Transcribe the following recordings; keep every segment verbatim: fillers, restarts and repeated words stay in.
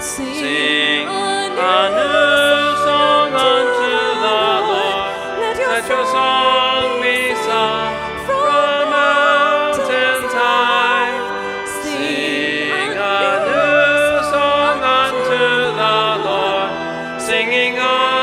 Sing a new song unto the Lord. Let your song be sung from mountains high. Sing a new song unto the Lord, singing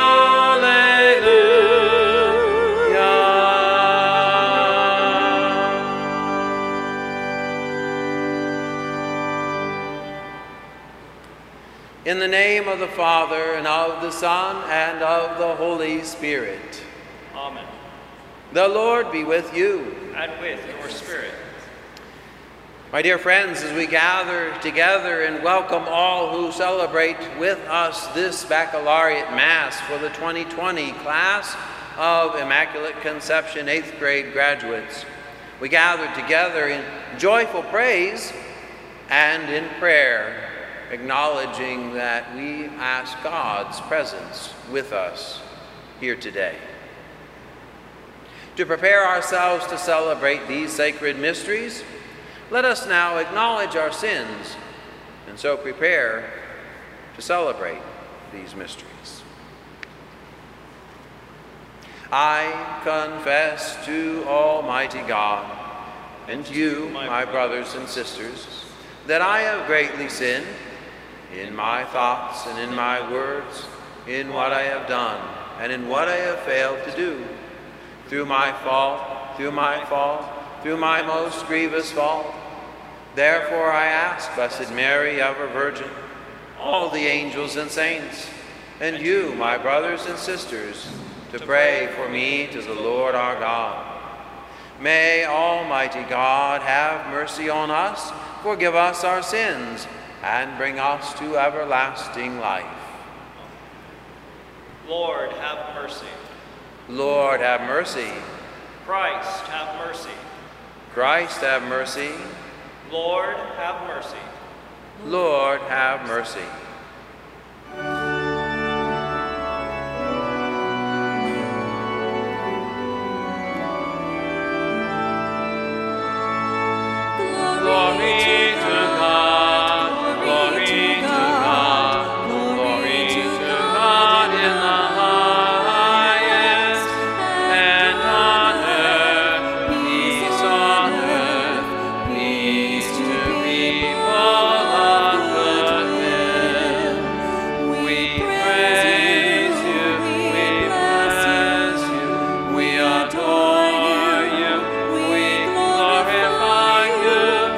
in the name of the Father, and of the Son, and of the Holy Spirit. Amen. The Lord be with you. And with your spirit. My dear friends, as we gather together and welcome all who celebrate with us this Baccalaureate Mass for the twenty twenty class of Immaculate Conception eighth grade graduates, we gather together in joyful praise and in prayer, acknowledging that we ask God's presence with us here today. To prepare ourselves to celebrate these sacred mysteries, let us now acknowledge our sins and so prepare to celebrate these mysteries. I confess to Almighty God and to you, my brothers and sisters, that I have greatly sinned in my thoughts and in my words, in what I have done and in what I have failed to do, through my fault, through my fault, through my most grievous fault. Therefore I ask Blessed Mary, ever Virgin, all the angels and saints, and you, my brothers and sisters, to pray for me to the Lord our God. May Almighty God have mercy on us, forgive us our sins, and bring us to everlasting life. Lord, have mercy. Lord, have mercy. Christ, have mercy. Christ, have mercy. Lord, have mercy. Lord, have mercy. Glory to God, glory to God, glory to God in the highest, and on earth peace on earth, peace to people of good will. We praise you, we bless you, we adore you, we glorify you.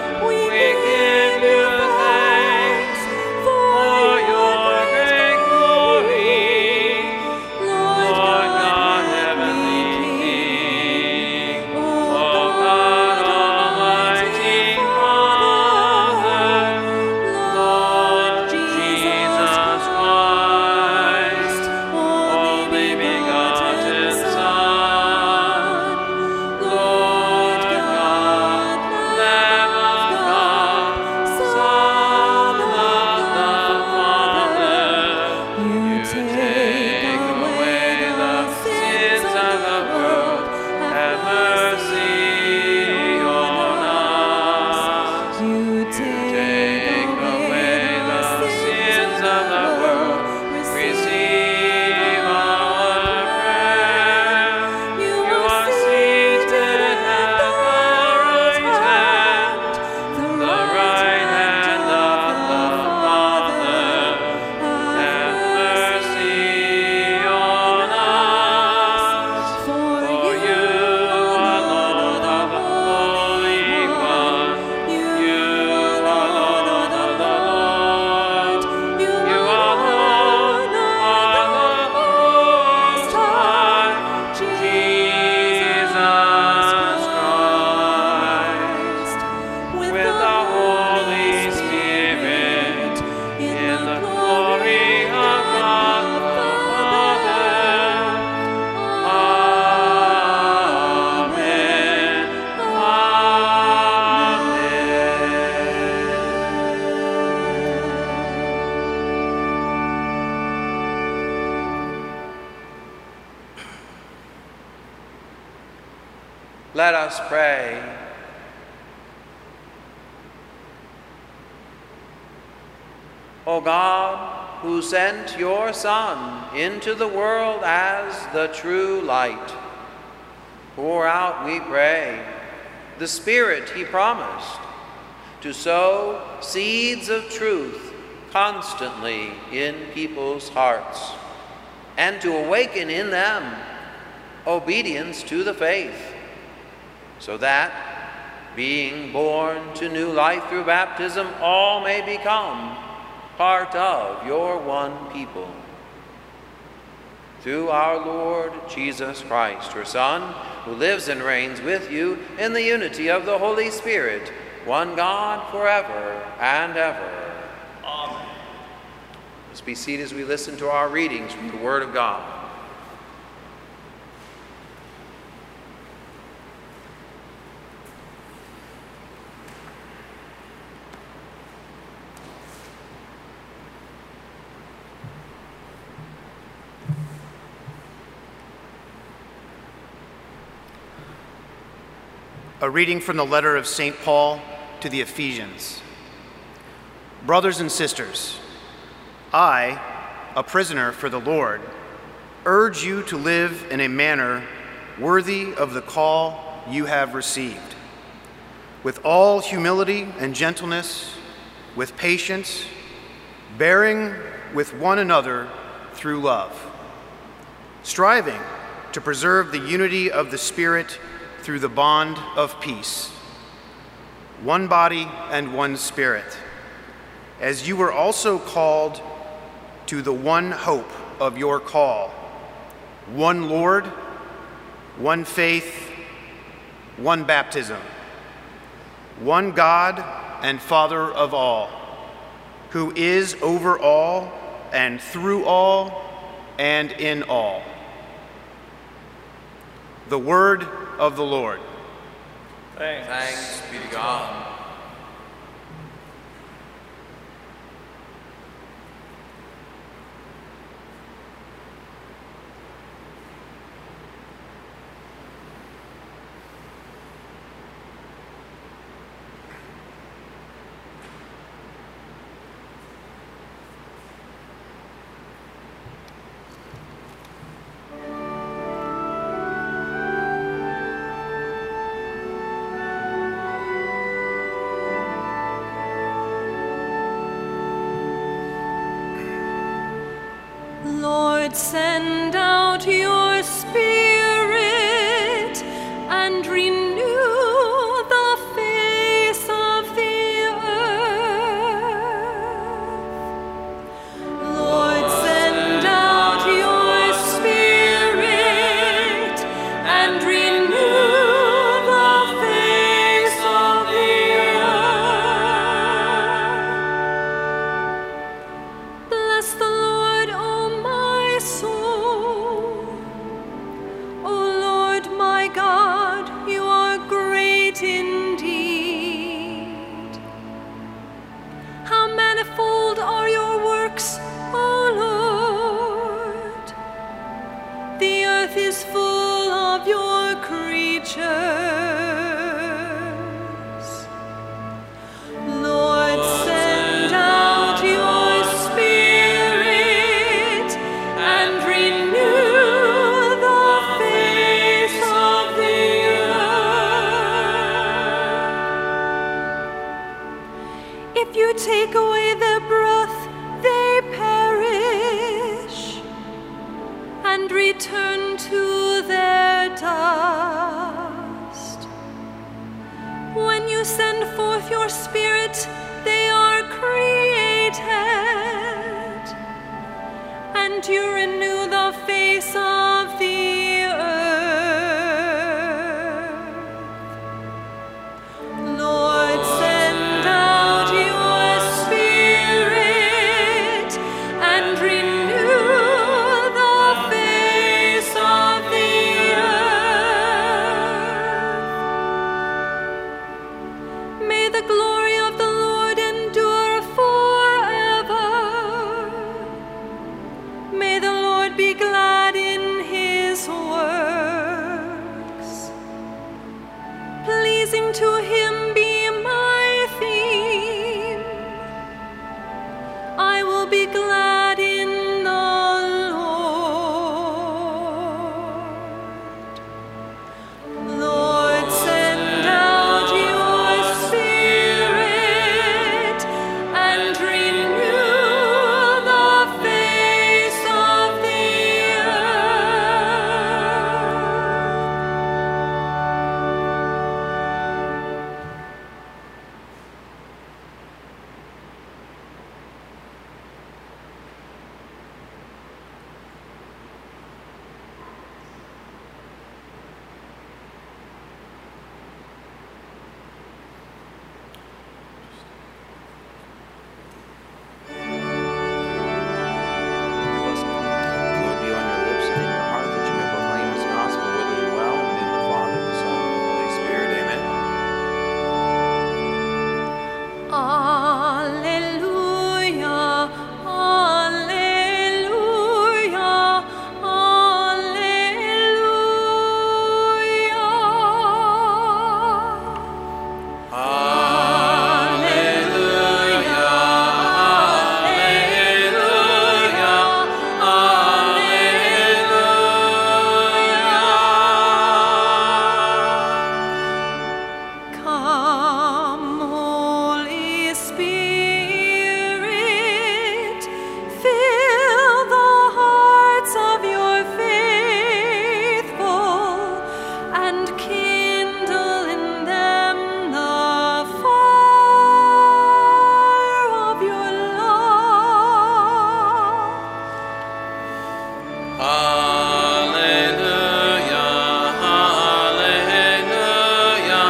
Let us pray. O God, who sent your Son into the world as the true light, pour out, we pray, the Spirit he promised, to sow seeds of truth constantly in people's hearts, and to awaken in them obedience to the faith, so that, being born to new life through baptism, all may become part of your one people. Through our Lord Jesus Christ, your Son, who lives and reigns with you in the unity of the Holy Spirit, one God forever and ever. Amen. Let's be seated as we listen to our readings from the Word of God. A reading from the letter of Saint Paul to the Ephesians. Brothers and sisters, I, a prisoner for the Lord, urge you to live in a manner worthy of the call you have received, with all humility and gentleness, with patience, bearing with one another through love, striving to preserve the unity of the Spirit through the bond of peace. One body and one Spirit, as you were also called to the one hope of your call, one Lord, one faith, one baptism, one God and Father of all, who is over all and through all and in all. The word of the Lord. Thanks. Thanks be to God. Lord, send out your Spirit and renew the face of the earth. Lord, send out your Spirit and renew the face of the earth. Bless the Lord, O my soul. O Lord my God, you are great indeed. How manifold are your works, O Lord! The earth is full of your creatures. Lord, send out your Spirit and renew the face of the earth. If you take away their breath, they perish and return to their dust. When you send forth your Spirit, they are created, and you renew the face of the earth. Lord, send out your Spirit and renew the face of the earth. May the glory of the Lord endure forever. May the be glad in the Lord. Lord, send out your Spirit and renew the face of the Lord, be on your lips and in your heart, that you may proclaim this gospel worthy and well, in the name of the Father, the Son, and the Holy Spirit. Amen. Alleluia, alleluia, alleluia. Come, Holy Spirit, fill the hearts of your faithful and kindle in them the fire of your love. Hallelujah, hallelujah,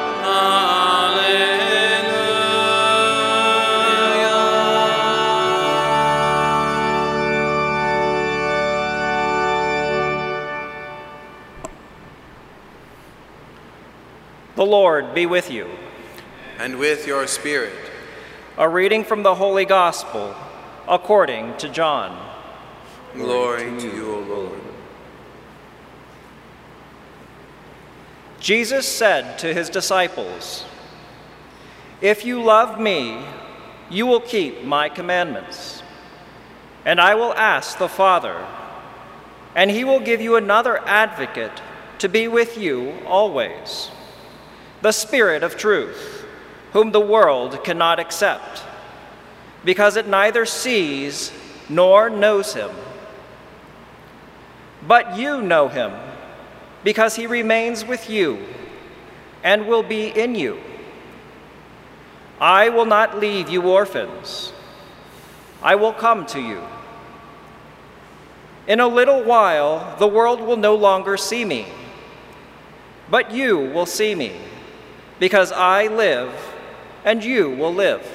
The Lord be with you. and with your spirit. A reading from the Holy Gospel according to John. Glory to you, O Lord. Jesus said to his disciples, "If you love me, you will keep my commandments. And I will ask the Father, and he will give you another advocate to be with you always, the Spirit of truth, whom the world cannot accept, because it neither sees nor knows him. But you know him, because he remains with you and will be in you. I will not leave you orphans. I will come to you. In a little while, the world will no longer see me, but you will see me, because I live, and you will live.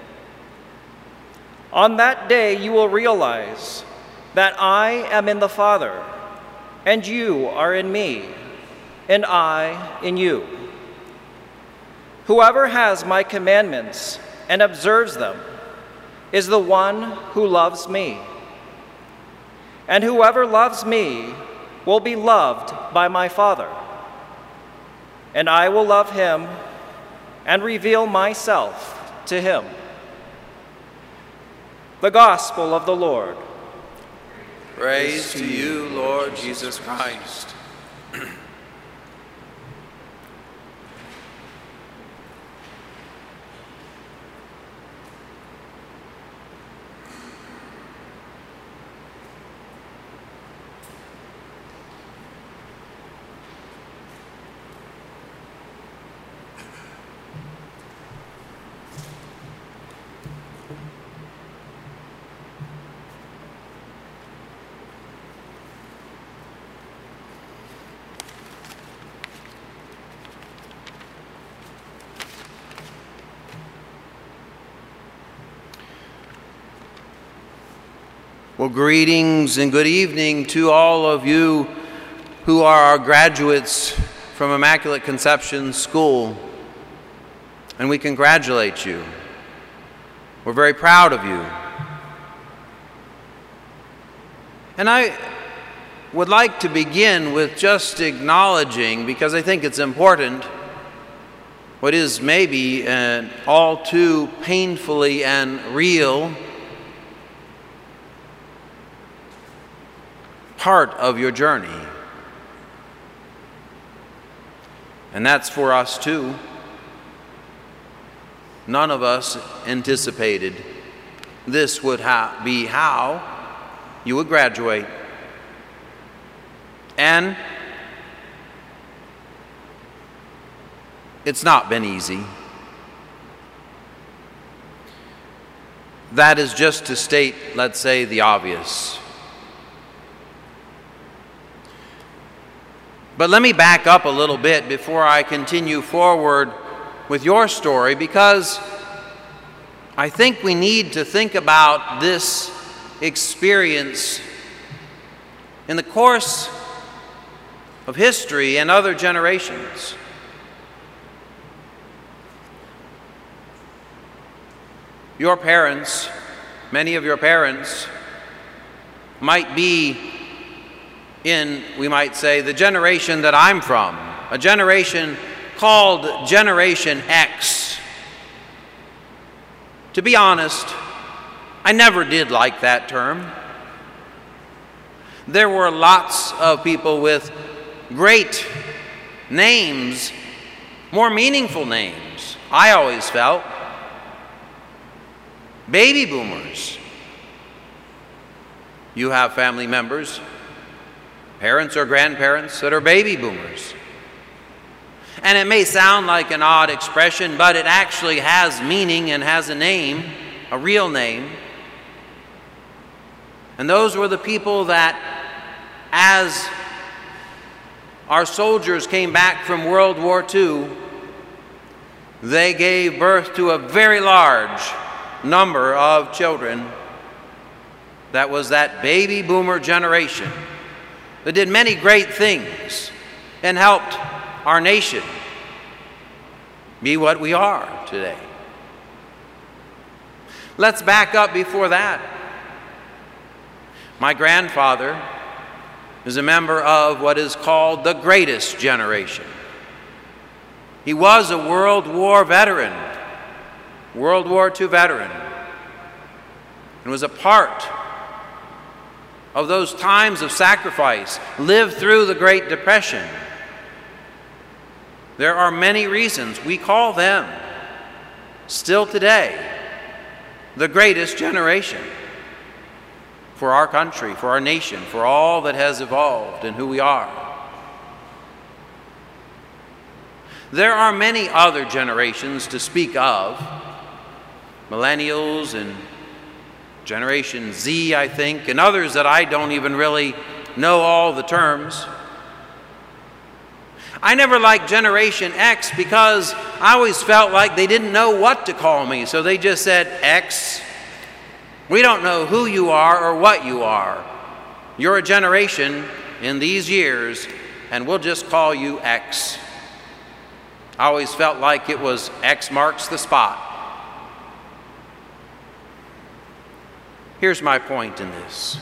On that day you will realize that I am in the Father, and you are in me, and I in you. Whoever has my commandments and observes them is the one who loves me. And whoever loves me will be loved by my Father. And I will love him and reveal myself to him." The Gospel of the Lord. Praise to you, Lord Jesus Christ. Well, greetings and good evening to all of you who are our graduates from Immaculate Conception School. And we congratulate you. We're very proud of you. And I would like to begin with just acknowledging, because I think it's important, what is maybe an all too painfully and real part of your journey. And that's for us too. None of us anticipated this would ha- be how you would graduate. And it's not been easy. That is just to state, let's say, the obvious. But let me back up a little bit before I continue forward with your story, because I think we need to think about this experience in the course of history and other generations. Your parents, many of your parents, might be in, we might say, the generation that I'm from, a generation called Generation X. To be honest, I never did like that term. There were lots of people with great names, more meaningful names, I always felt. Baby boomers. You have family members, parents or grandparents that are baby boomers. And it may sound like an odd expression, but it actually has meaning and has a name, a real name. And those were the people that, as our soldiers came back from World War Two, they gave birth to a very large number of children. That was that baby boomer generation that did many great things and helped our nation be what we are today. Let's back up before that. My grandfather is a member of what is called the greatest generation. He was a World War veteran, World War Two veteran, and was a part of those times of sacrifice, lived through the Great Depression. There are many reasons we call them, still today, the greatest generation for our country, for our nation, for all that has evolved and who we are. There are many other generations to speak of, millennials and Generation Z, I think, and others that I don't even really know all the terms. I never liked Generation X because I always felt like they didn't know what to call me, so they just said, X. We don't know who you are or what you are. You're a generation in these years, and we'll just call you X. I always felt like it was X marks the spot. Here's my point in this.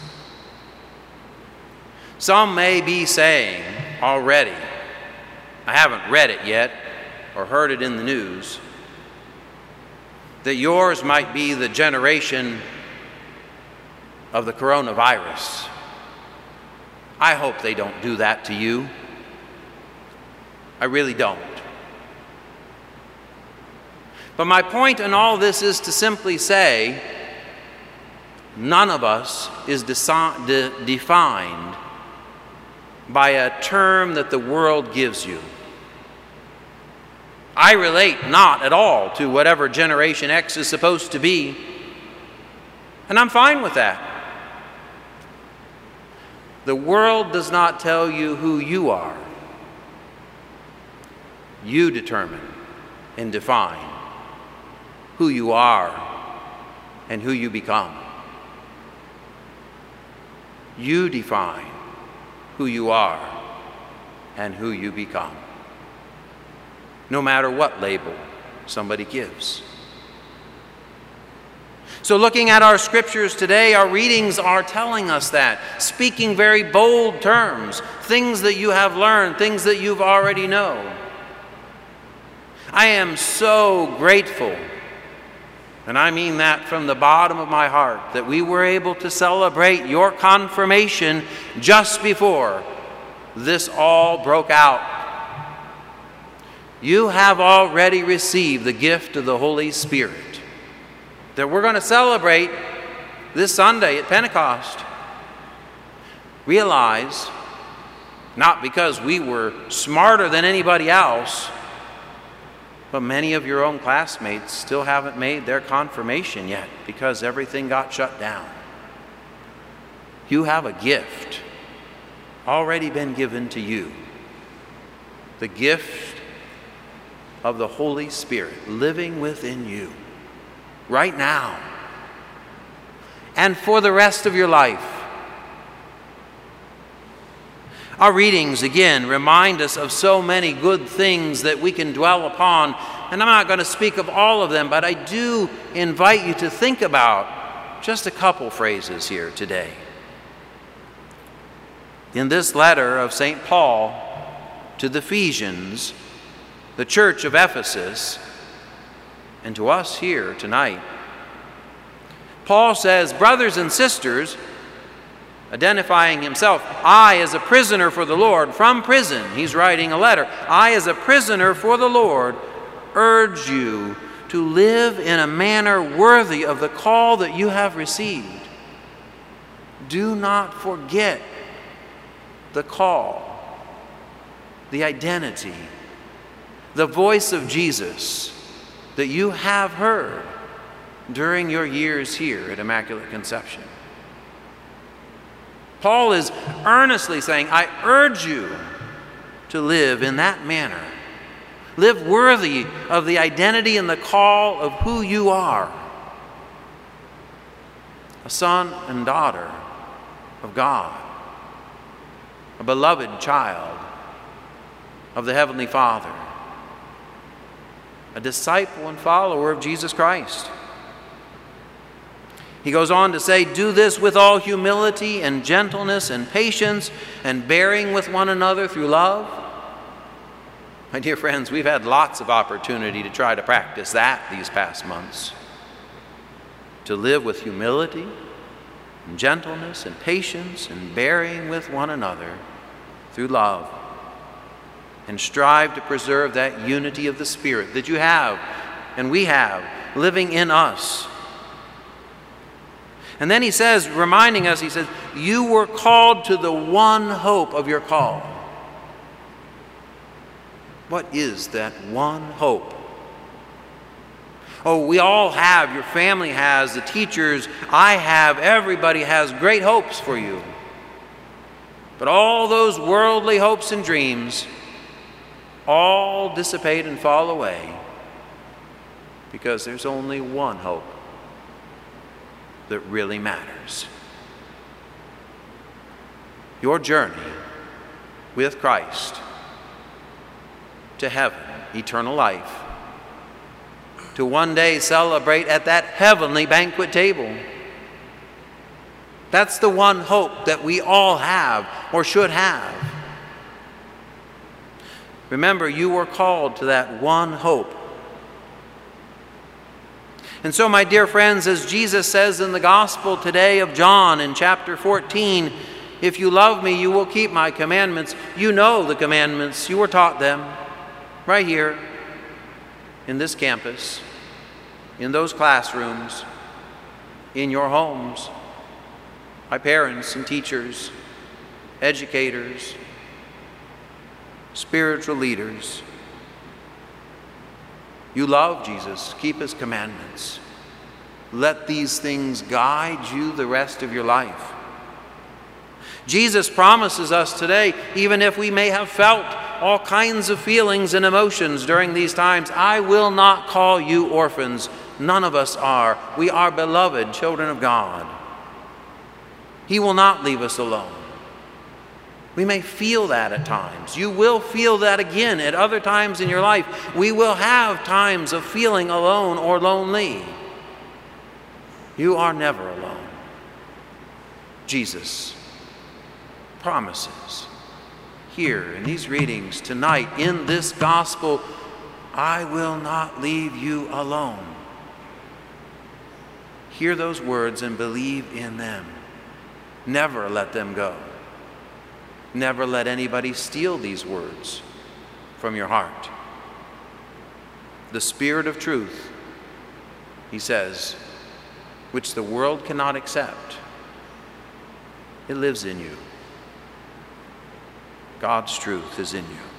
Some may be saying already, I haven't read it yet or heard it in the news, that yours might be the generation of the coronavirus. I hope they don't do that to you. I really don't. But my point in all this is to simply say, none of us is desi- de- defined by a term that the world gives you. I relate not at all to whatever Generation X is supposed to be, and I'm fine with that. The world does not tell you who you are. You determine and define who you are and who you become. You define who you are and who you become, no matter what label somebody gives. So looking at our scriptures today, our readings are telling us that, speaking very bold terms, things that you have learned, things that you've already known. I am so grateful And I mean that from the bottom of my heart, that we were able to celebrate your confirmation just before this all broke out. You have already received the gift of the Holy Spirit that we're going to celebrate this Sunday at Pentecost. Realize, not because we were smarter than anybody else, but many of your own classmates still haven't made their confirmation yet because everything got shut down. You have a gift already been given to you. The gift of the Holy Spirit living within you right now and for the rest of your life. Our readings, again, remind us of so many good things that we can dwell upon. And I'm not going to speak of all of them, but I do invite you to think about just a couple phrases here today. In this letter of Saint Paul to the Ephesians, the church of Ephesus, and to us here tonight, Paul says, brothers and sisters, identifying himself, I as a prisoner for the Lord, from prison, he's writing a letter, I as a prisoner for the Lord, urge you to live in a manner worthy of the call that you have received. Do not forget the call, the identity, the voice of Jesus that you have heard during your years here at Immaculate Conception. Paul is earnestly saying, I urge you to live in that manner. Live worthy of the identity and the call of who you are. A son and daughter of God. A beloved child of the Heavenly Father. A disciple and follower of Jesus Christ. He goes on to say, do this with all humility and gentleness and patience and bearing with one another through love. My dear friends, we've had lots of opportunity to try to practice that these past months. To live with humility and gentleness and patience and bearing with one another through love. And strive to preserve that unity of the Spirit that you have and we have living in us. And then he says, reminding us, he says, you were called to the one hope of your call. What is that one hope? Oh, we all have, your family has, the teachers, I have, everybody has great hopes for you. But all those worldly hopes and dreams all dissipate and fall away because there's only one hope that really matters. Your journey with Christ to heaven, eternal life, to one day celebrate at that heavenly banquet table. That's the one hope that we all have or should have. Remember, you were called to that one hope. And so, my dear friends, as Jesus says in the Gospel today of John in chapter fourteen, if you love me, you will keep my commandments. You know the commandments. You were taught them right here in this campus, in those classrooms, in your homes, by parents and teachers, educators, spiritual leaders. You love Jesus. Keep his commandments. Let these things guide you the rest of your life. Jesus promises us today, even if we may have felt all kinds of feelings and emotions during these times, I will not call you orphans. None of us are. We are beloved children of God. He will not leave us alone. We may feel that at times. You will feel that again at other times in your life. We will have times of feeling alone or lonely. You are never alone. Jesus promises here in these readings tonight, in this gospel, I will not leave you alone. hear those words and believe in them. Never let them go. Never let anybody steal these words from your heart. The Spirit of truth, he says, which the world cannot accept, it lives in you. God's truth is in you.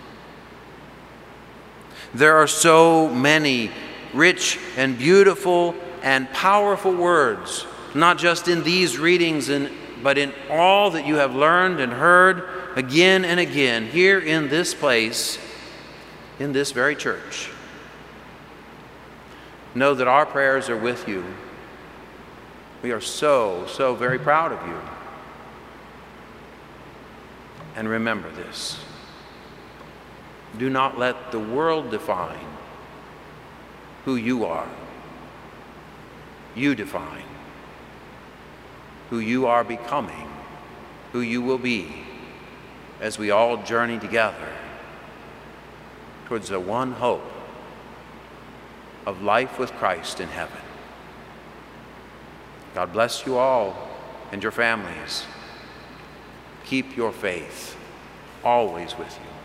There are so many rich and beautiful and powerful words, not just in these readings, and, but in all that you have learned and heard again and again here in this place, in this very church. Know that our prayers are with you. We are so, so very proud of you. And remember this. Do not let the world define who you are. You define who you are becoming, who you will be, as we all journey together towards the one hope of life with Christ in heaven. God bless you all and your families. Keep your faith always with you.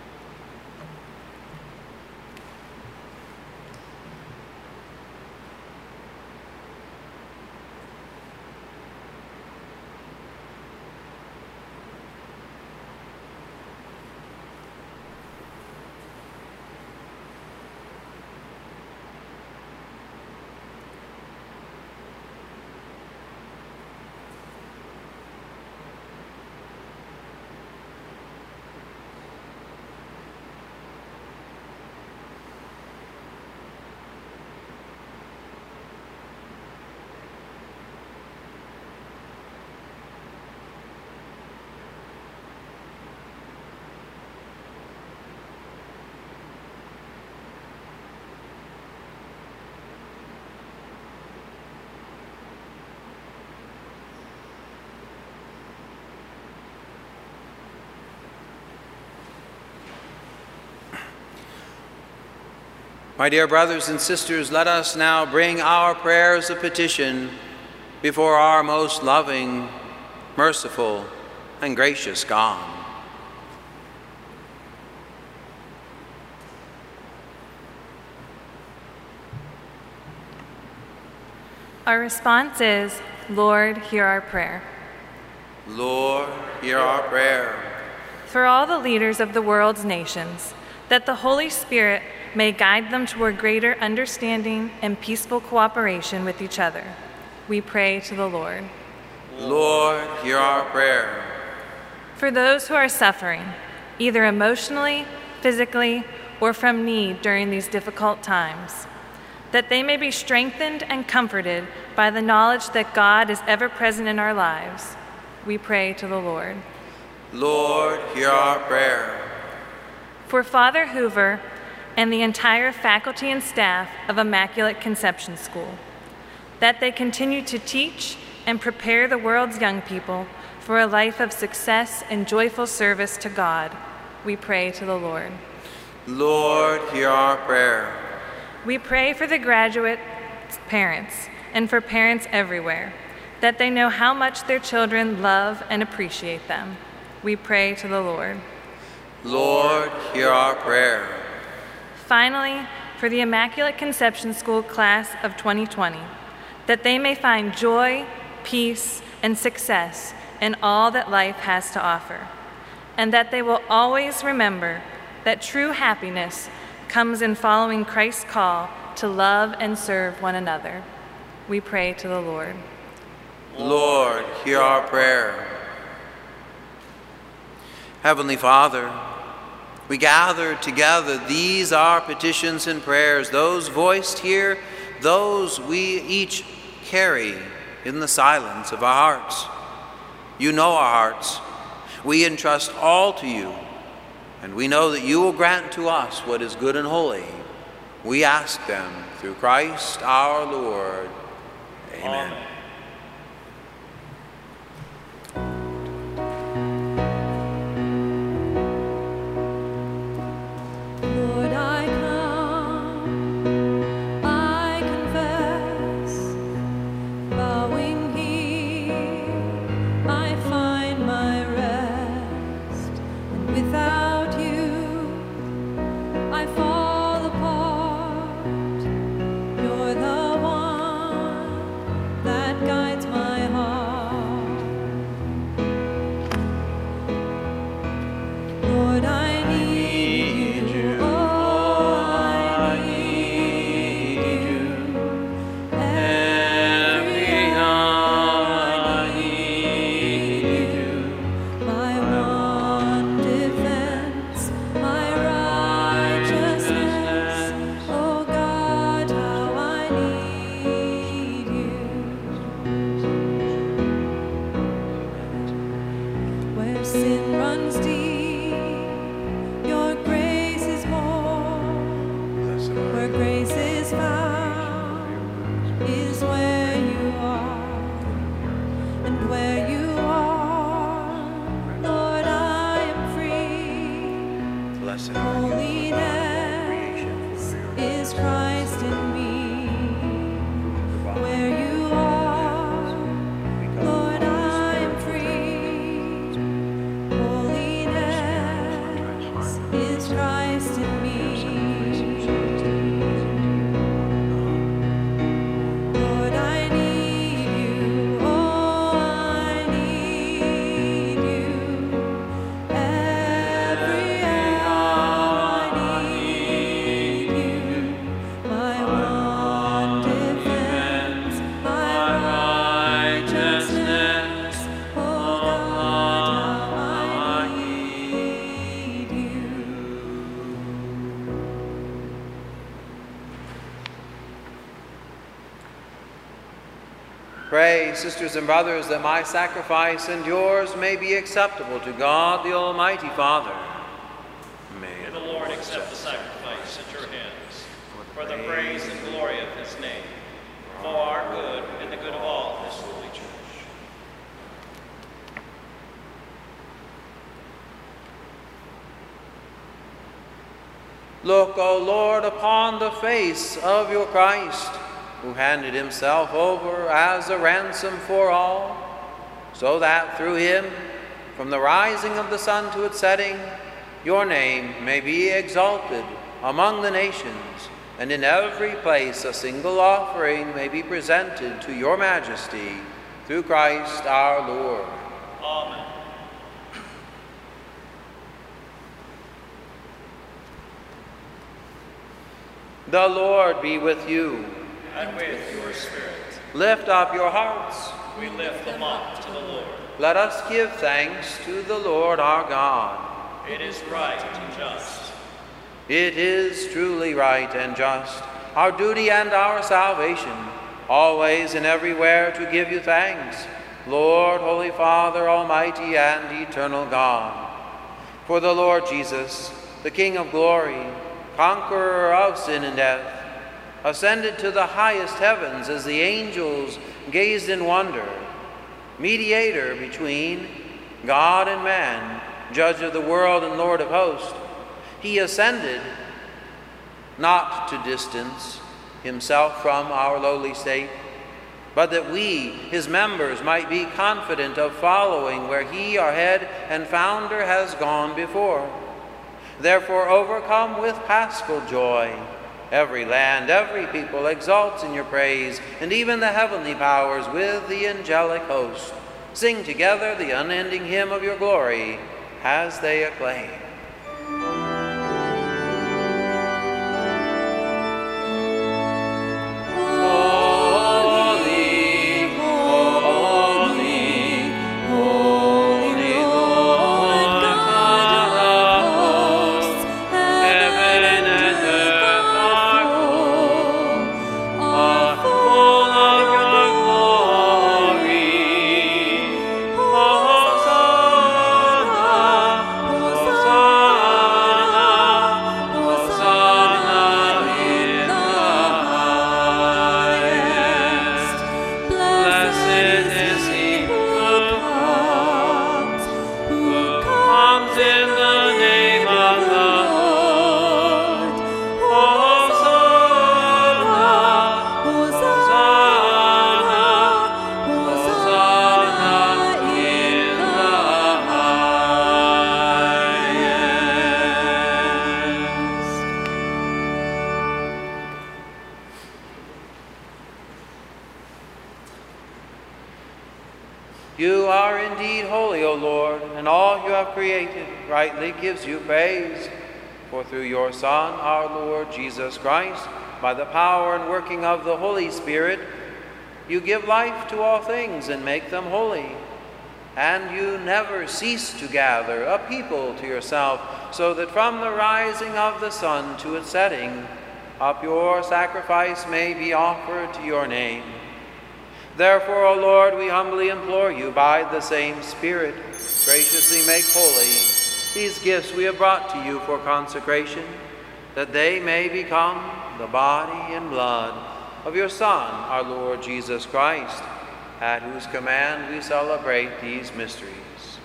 My dear brothers and sisters, let us now bring our prayers of petition before our most loving, merciful, and gracious God. Our response is, Lord, hear our prayer. Lord, hear our prayer. For all the leaders of the world's nations, that the Holy Spirit may guide them toward greater understanding and peaceful cooperation with each other, we pray to the Lord. Lord, hear our prayer. For those who are suffering, either emotionally, physically, or from need during these difficult times, that they may be strengthened and comforted by the knowledge that God is ever present in our lives, we pray to the Lord. Lord, hear our prayer. For Father Hoover and the entire faculty and staff of Immaculate Conception School, that they continue to teach and prepare the world's young people for a life of success and joyful service to God, we pray to the Lord. Lord, hear our prayer. We pray for the graduate parents and for parents everywhere, that they know how much their children love and appreciate them. We pray to the Lord. Lord, hear our prayer. Finally, for the Immaculate Conception School class of twenty twenty, that they may find joy, peace, and success in all that life has to offer, and that they will always remember that true happiness comes in following Christ's call to love and serve one another. We pray to the Lord. Lord, hear our prayer. Heavenly Father, we gather together these our petitions and prayers, those voiced here, those we each carry in the silence of our hearts. You know our hearts. We entrust all to you, and we know that you will grant to us what is good and holy. We ask them through Christ our Lord. Amen. Amen. sin runs deep, your grace is more. Where grace is found is where you are, and where you are, Lord, I am free. Blessed Holiness is Christ in me. Where you are, Lord, I am free. Holiness is Christ in me. Lord, I need you. Oh, I need you. Every hour I need you. My one defense, my righteousness. Oh God, how I need you. Pray, sisters and brothers, that my sacrifice and yours may be acceptable to God the Almighty Father. May May the Lord accept the sacrifice at your hands, for the praise and glory of his name, for our good and the good of all his holy church. Look, O Lord, upon the face of your Christ, who handed himself over as a ransom for all, so that through him, from the rising of the sun to its setting, your name may be exalted among the nations, and in every place a single offering may be presented to your majesty, through Christ our Lord. Amen. The Lord be with you. And with your spirit, Lift up your hearts. we lift them up to the Lord. Let us give thanks to the Lord our God. It is right and just. It is truly right and just, our duty and our salvation, always and everywhere to give you thanks, Lord, Holy Father, Almighty and eternal God. For the Lord Jesus, the King of glory, conqueror of sin and death, ascended to the highest heavens as the angels gazed in wonder, mediator between God and man, judge of the world and Lord of hosts. He ascended not to distance himself from our lowly state, but that we, his members, might be confident of following where he, our head and founder, has gone before. Therefore, overcome with paschal joy, every land, every people exalts in your praise, and even the heavenly powers with the angelic host sing together the unending hymn of your glory as they acclaim. You are indeed holy, O Lord, and all you have created rightly gives you praise. For through your Son, our Lord Jesus Christ, by the power and working of the Holy Spirit, you give life to all things and make them holy. And you never cease to gather a people to yourself, so that from the rising of the sun to its setting, up your sacrifice may be offered to your name. Therefore, O Lord, we humbly implore you, by the same Spirit, graciously make holy these gifts we have brought to you for consecration, that they may become the body and blood of your Son, our Lord Jesus Christ, at whose command we celebrate these mysteries.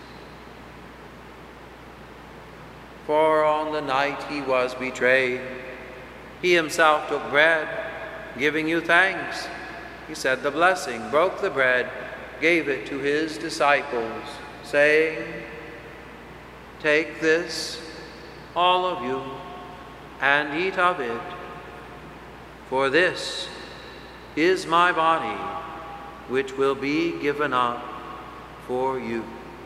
For on the night he was betrayed, he himself took bread, giving you thanks. He said the blessing, broke the bread, gave it to his disciples, saying, "Take this, all of you, and eat of it, for this is my body, which will be given up for you."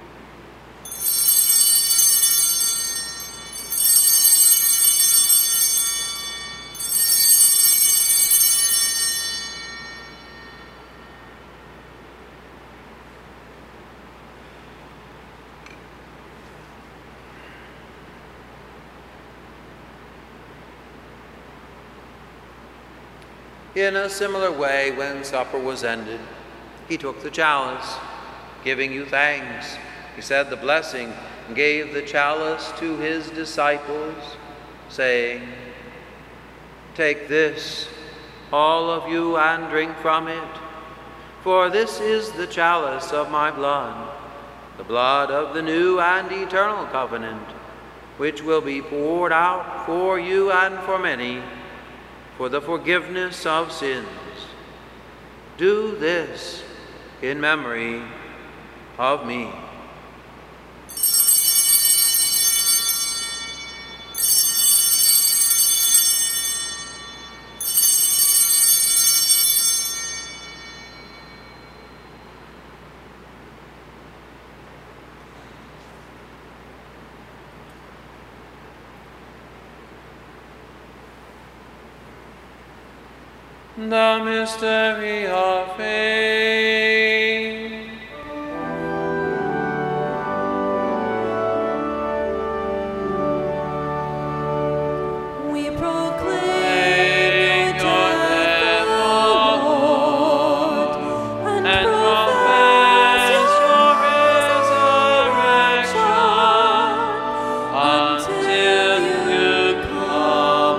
In a similar way, when supper was ended, he took the chalice, giving you thanks. He said the blessing, and gave the chalice to his disciples, saying, "Take this, all of you, and drink from it, for this is the chalice of my blood, the blood of the new and eternal covenant, which will be poured out for you and for many, for the forgiveness of sins. Do this in memory of me." The mystery of faith. We proclaim your death, O Lord, and profess your resurrection until you come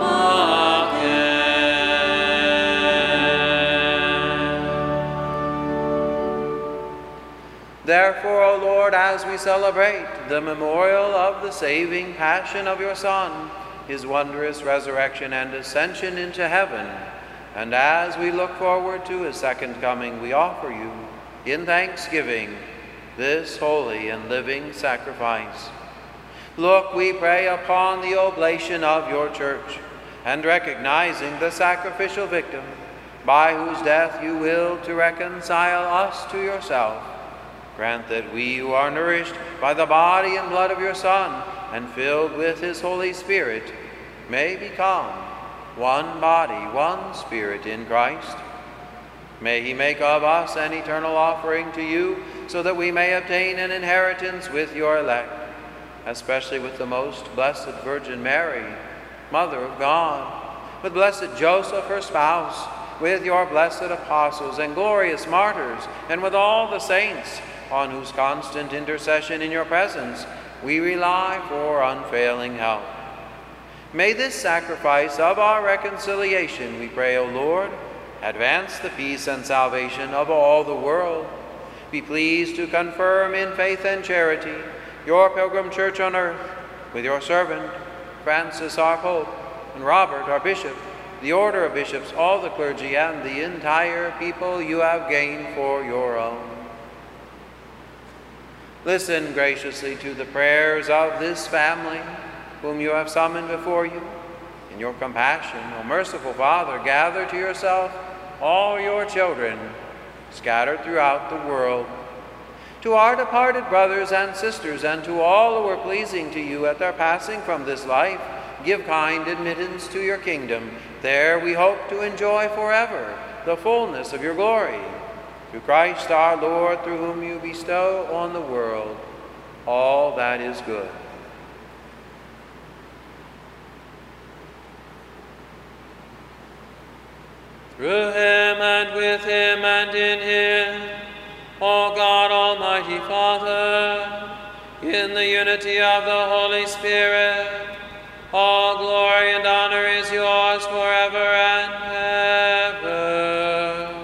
again. Therefore, O Lord, as we celebrate the memorial of the saving passion of your Son, his wondrous resurrection and ascension into heaven, and as we look forward to his second coming, we offer you, in thanksgiving, this holy and living sacrifice. Look, we pray, upon the oblation of your church, and recognizing the sacrificial victim, by whose death you will to reconcile us to yourself. Grant that we who are nourished by the body and blood of your Son and filled with his Holy Spirit may become one body, one Spirit in Christ. May he make of us an eternal offering to you, so that we may obtain an inheritance with your elect, especially with the most blessed Virgin Mary, Mother of God, with blessed Joseph, her spouse, with your blessed apostles and glorious martyrs, and with all the saints, on whose constant intercession in your presence we rely for unfailing help. May this sacrifice of our reconciliation, we pray, O Lord, advance the peace and salvation of all the world. Be pleased to confirm in faith and charity your pilgrim church on earth, with your servant, Francis our Pope, and Robert our Bishop, the order of bishops, all the clergy, and the entire people you have gained for your own. Listen graciously to the prayers of this family, whom you have summoned before you. In your compassion, O merciful Father, gather to yourself all your children scattered throughout the world. To our departed brothers and sisters, and to all who are pleasing to you at their passing from this life, give kind admittance to your kingdom. There we hope to enjoy forever the fullness of your glory. Through Christ our Lord, through whom you bestow on the world all that is good. through him and with him and in him, O God, Almighty Father, in the unity of the Holy Spirit, all glory and honor is yours forever and ever.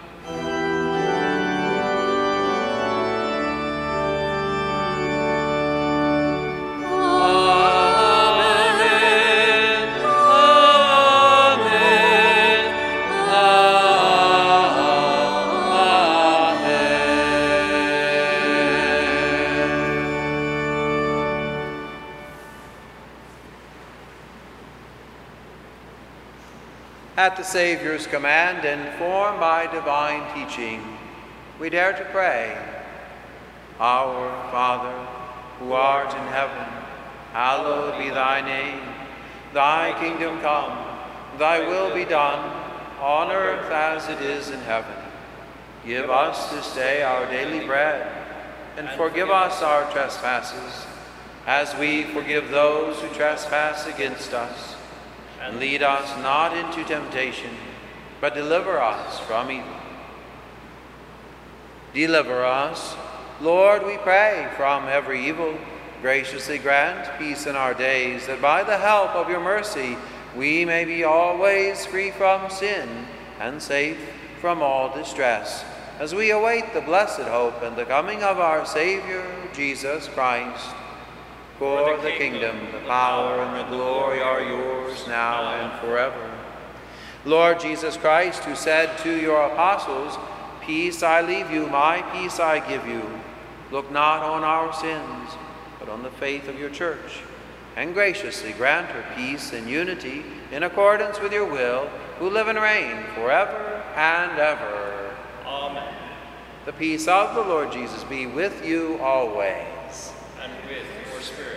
At the Savior's command, informed by divine teaching, we dare to pray, Our Father, who art in heaven, hallowed be thy name. Thy kingdom come, thy will be done, on earth as it is in heaven. Give us this day our daily bread, and forgive us our trespasses, as we forgive those who trespass against us. And lead us not into temptation, but deliver us from evil. Deliver us, Lord, we pray, from every evil. Graciously grant peace in our days, that by the help of your mercy we may be always free from sin and safe from all distress, as we await the blessed hope and the coming of our Savior, Jesus Christ. For the kingdom, the power, and the glory are yours now and forever. Lord Jesus Christ, who said to your apostles, Peace I leave you, my peace I give you, look not on our sins, but on the faith of your church, and graciously grant her peace and unity in accordance with your will, who live and reign forever and ever. Amen. The peace of the Lord Jesus be with you always. And with your spirit.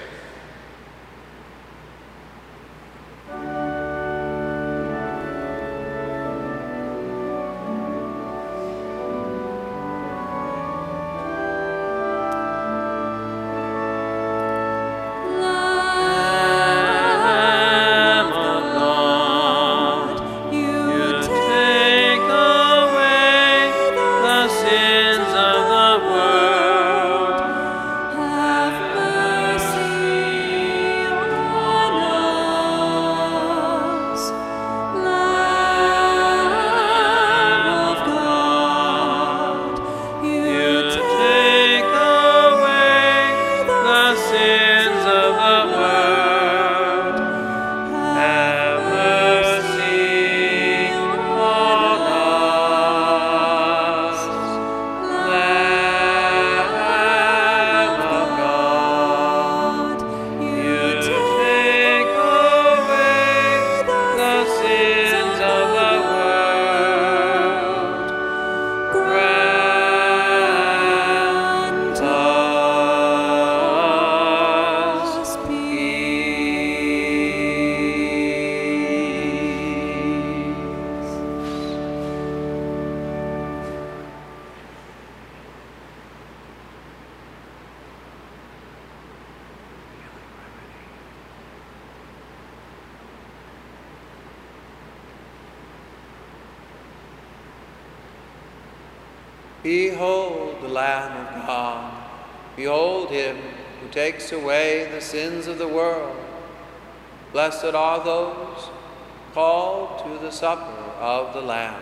Behold the Lamb of God. Behold him who takes away the sins of the world. Blessed are those called to the supper of the Lamb.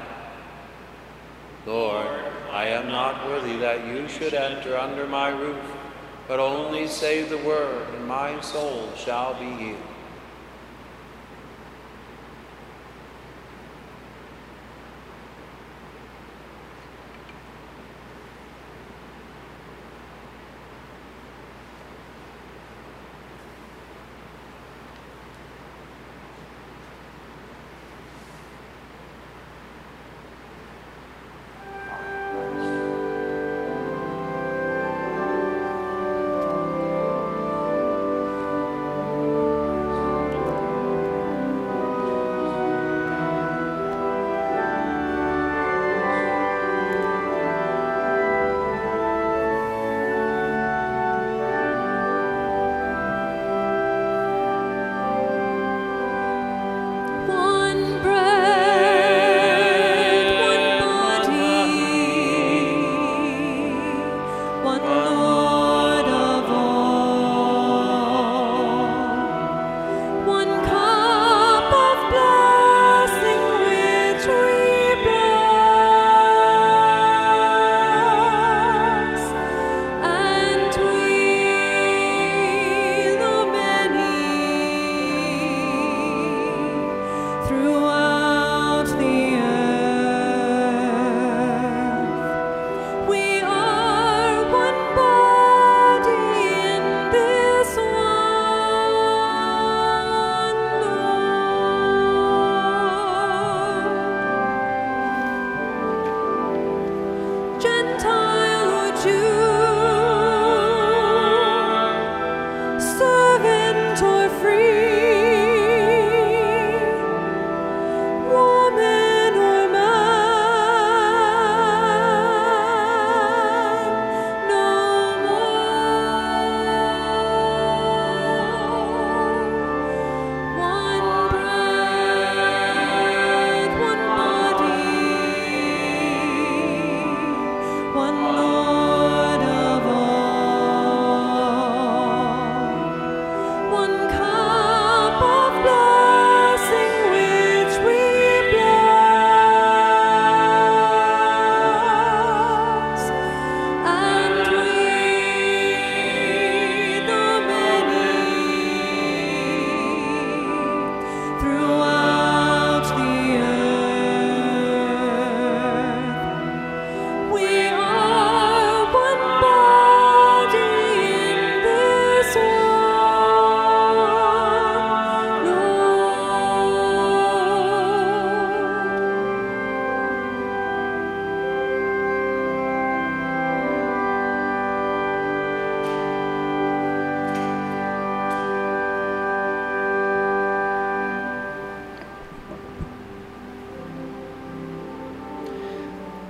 Lord, I am not worthy that you should enter under my roof, but only say the word, and my soul shall be healed.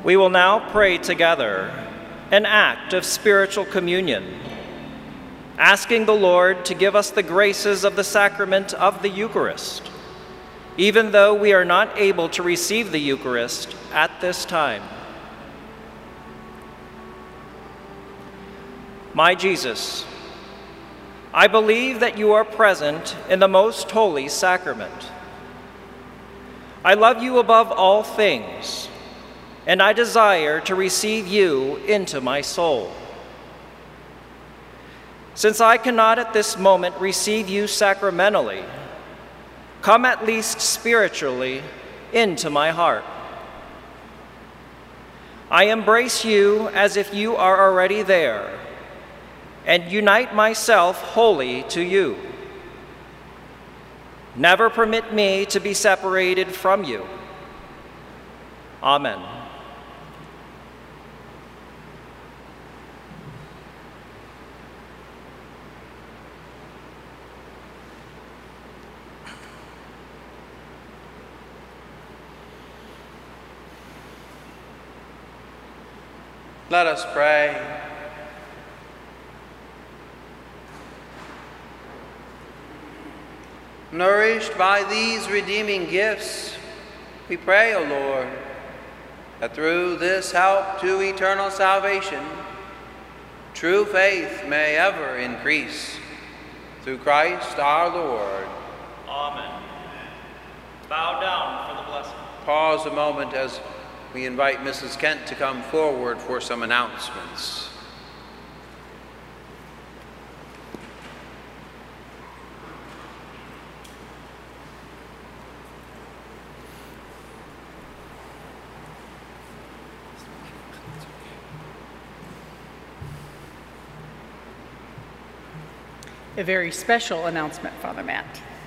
We will now pray together an act of spiritual communion, asking the Lord to give us the graces of the sacrament of the Eucharist, even though we are not able to receive the Eucharist at this time. My Jesus, I believe that you are present in the most holy sacrament. I love you above all things, and I desire to receive you into my soul. Since I cannot at this moment receive you sacramentally, come at least spiritually into my heart. I embrace you as if you are already there, and unite myself wholly to you. Never permit me to be separated from you. Amen. Let us pray. Nourished by these redeeming gifts, we pray, O Lord, that through this help to eternal salvation, true faith may ever increase. Through Christ our Lord. Amen. Bow down for the blessing. Pause a moment as we invite Missus Kent to come forward for some announcements. A very special announcement, Father Matt.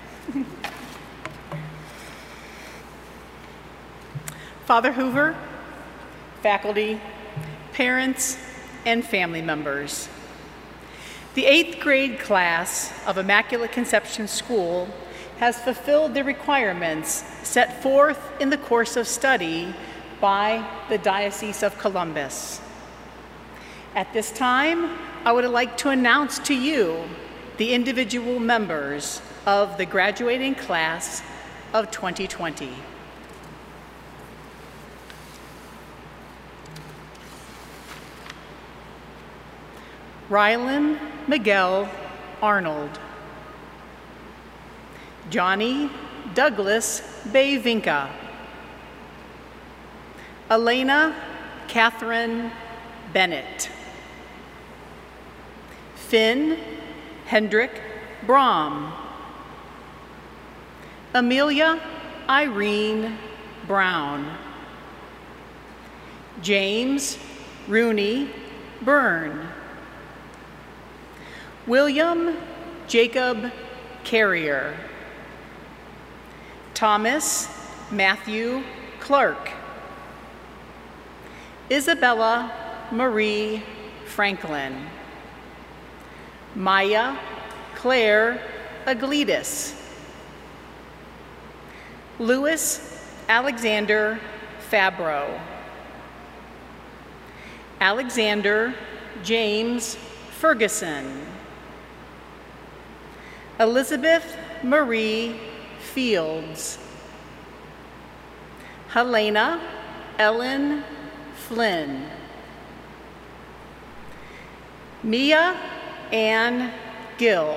Father Hoover, faculty, parents, and family members, the eighth grade class of Immaculate Conception School has fulfilled the requirements set forth in the course of study by the Diocese of Columbus. At this time, I would like to announce to you the individual members of the graduating class of twenty twenty. Rylan Miguel Arnold. Johnny Douglas Bayvinka. Elena Catherine Bennett. Finn Hendrik Brom. Amelia Irene Brown. James Rooney Byrne. William Jacob Carrier. Thomas Matthew Clark. Isabella Marie Franklin. Maya Claire Aglidis. Louis Alexander Fabro. Alexander James Ferguson. Elizabeth Marie Fields. Helena Ellen Flynn. Mia Ann Gill.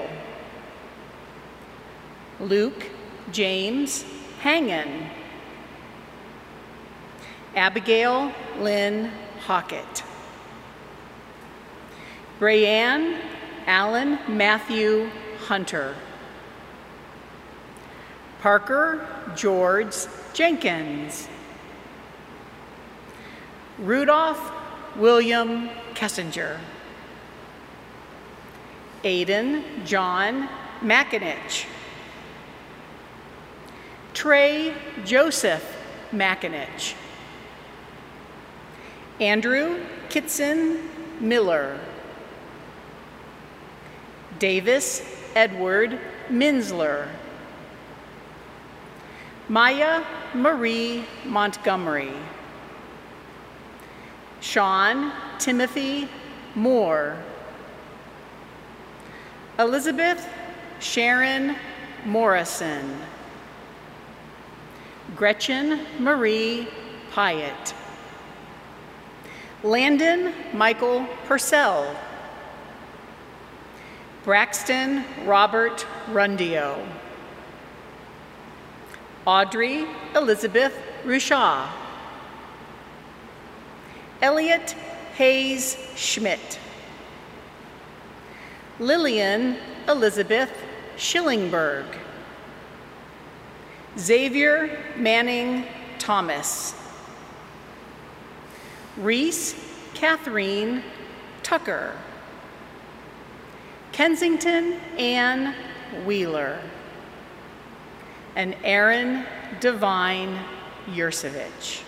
Luke James Hangen. Abigail Lynn Hockett. Brayanne Allen Matthew Hunter. Parker George Jenkins. Rudolph William Kessinger. Aiden John McInich. Trey Joseph McInich. Andrew Kitson Miller. Davis Edward Minsler. Maya Marie Montgomery. Sean Timothy Moore. Elizabeth Sharon Morrison. Gretchen Marie Pyatt. Landon Michael Purcell. Braxton Robert Rundio. Audrey Elizabeth Rushaw. Elliot Hayes Schmidt. Lillian Elizabeth Schillingberg. Xavier Manning Thomas. Reese Catherine Tucker. Kensington Ann Wheeler. And Aaron Devine Yursevich.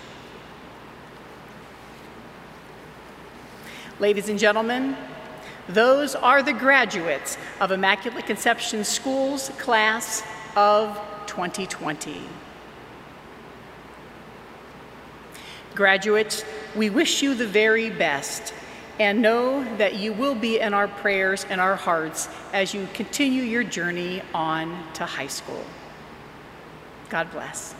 Ladies and gentlemen, those are the graduates of Immaculate Conception School's class of twenty twenty. Graduates, we wish you the very best and know that you will be in our prayers and our hearts as you continue your journey on to high school. God bless.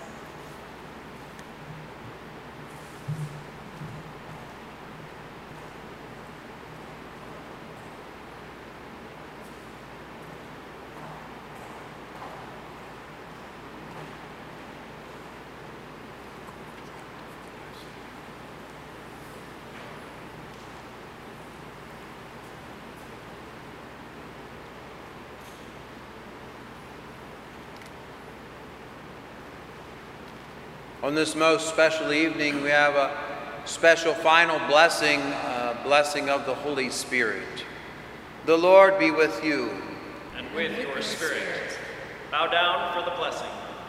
On this most special evening, we have a special final blessing, uh, blessing of the Holy Spirit. The Lord be with you. And with your spirit. Bow down for the blessing.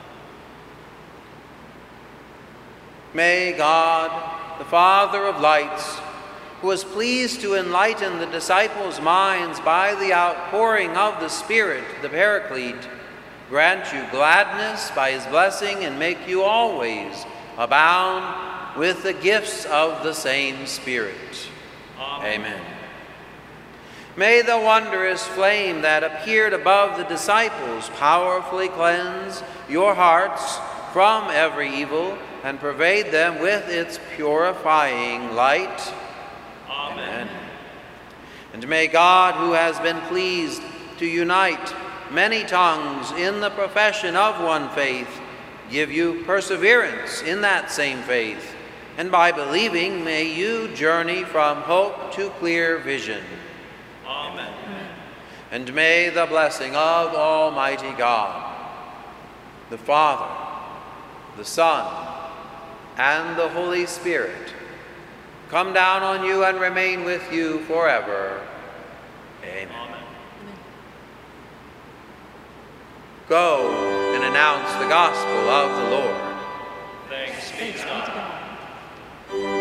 May God, the Father of lights, who was pleased to enlighten the disciples' minds by the outpouring of the Spirit, the Paraclete, grant you gladness by his blessing and make you always abound with the gifts of the same Spirit. Amen. Amen. May the wondrous flame that appeared above the disciples powerfully cleanse your hearts from every evil and pervade them with its purifying light. Amen. Amen. And may God, who has been pleased to unite many tongues in the profession of one faith, give you perseverance in that same faith, and by believing may you journey from hope to clear vision. Amen. Amen. And may the blessing of Almighty God, the Father, the Son, and the Holy Spirit come down on you and remain with you forever. Amen. Amen. Go and announce the gospel of the Lord. Thanks be to God.